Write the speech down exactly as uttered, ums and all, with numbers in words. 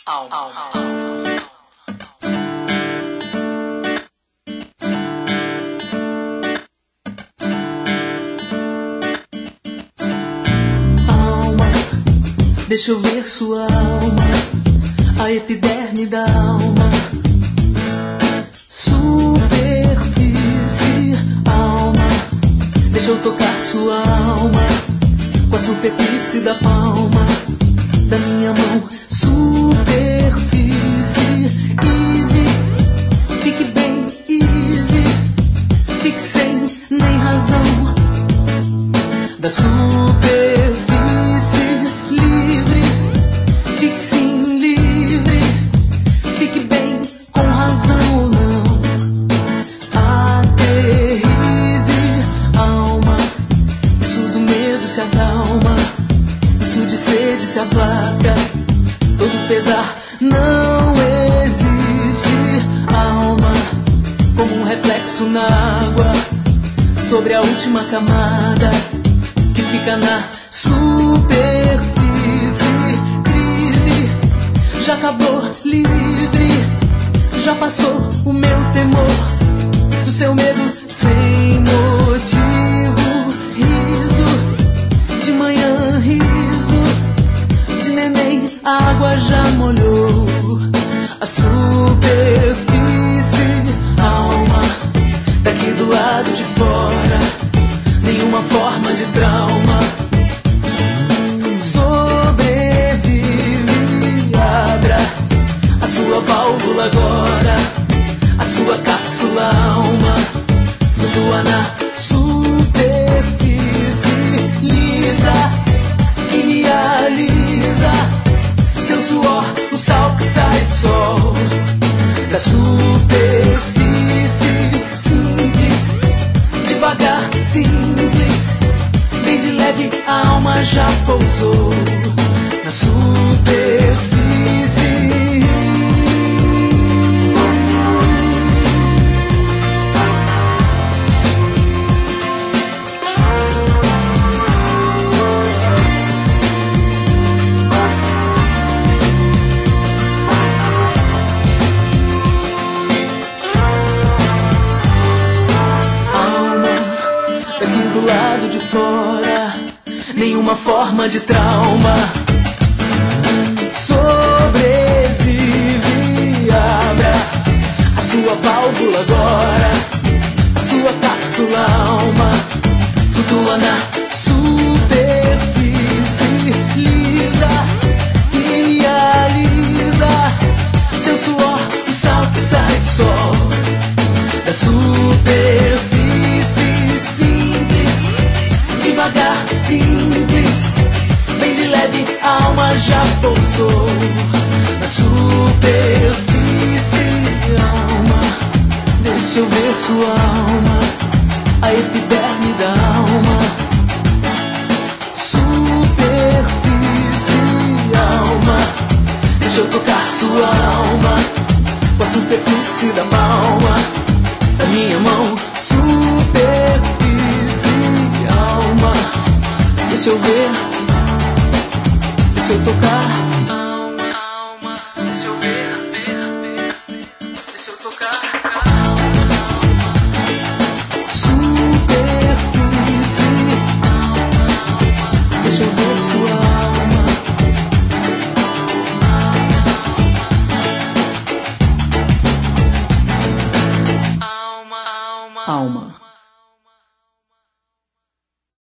Alma. Alma. Deixa eu ver sua alma, a epiderme da alma. Superfície, alma. Deixa eu tocar sua alma com a superfície da palma da minha mão. Superfície, easy. Fique bem easy. Fique sem nem razão da superfície. Fique sim livre, fique bem com razão ou não. Aterrize, alma. Isso do medo se acalma, isso de sede se aplaca. Todo pesar não existe, alma. Como um reflexo na água, sobre a última camada que fica na superfície. Já acabou, livre. Já passou o meu temor do seu medo sem motivo. Riso de manhã, riso de neném. A água já molhou a superfície, alma. Daqui do lado de fora, nenhuma forma de trauma. Sua válvula agora, a sua cápsula alma, flutua na superfície lisa, que me alisa. Seu suor, o sal que sai do sol, da superfície simples, devagar, simples, bem de leve, a alma já pousou na superfície. Do lado de fora, nenhuma forma de trauma. Sobrevive, abra a sua válvula agora, a sua cápsula alma, flutua na superfície lisa, que me alisa. Seu suor, o sal que sai do sol, da superfície. Devagar, simples, bem de leve, a alma já pousou na superfície, alma. Deixa eu ver sua alma, a epiderme da alma. Superfície, alma. Deixa eu tocar sua alma com a superfície da palma da minha mão. Deixa eu ver, deixa eu tocar. Alma, alma, deixa eu ver, ver, ver. Deixa eu tocar. Superfície, deixa eu ver sua alma. Alma, alma, alma.